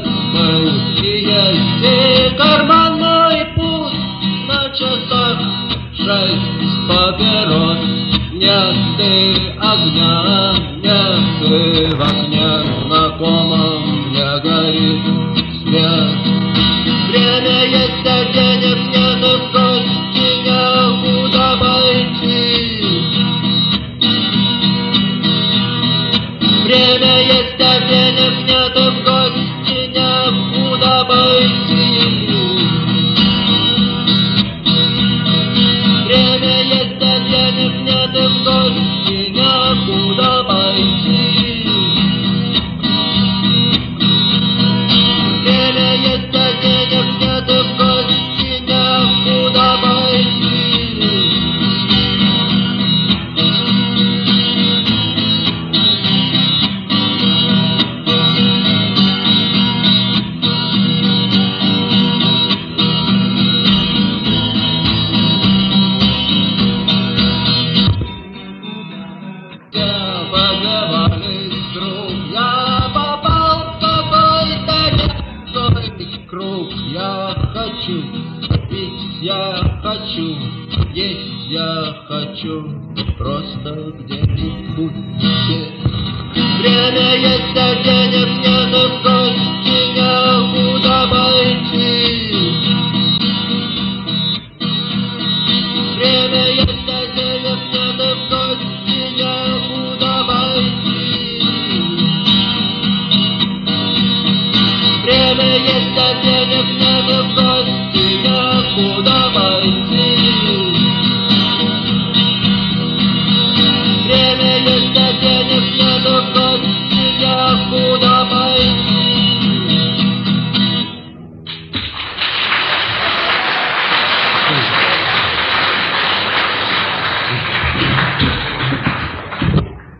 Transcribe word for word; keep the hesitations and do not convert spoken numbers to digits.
был, и есть и карманный пуст на часах шесть папирос. Нет и огня, нет и в окне знакомом не горит свет. Время есть, а денег нет, и в гости некуда пойти. Время есть, а денег нет, и в гости некуда пойти. Время есть, а денег нет, и в гости некуда пойти. Время есть, а денег нет, и в гости некуда пойти. Я хочу пить, я хочу есть, я хочу просто где-нибудь сесть. Время есть, а денег нет, и в гости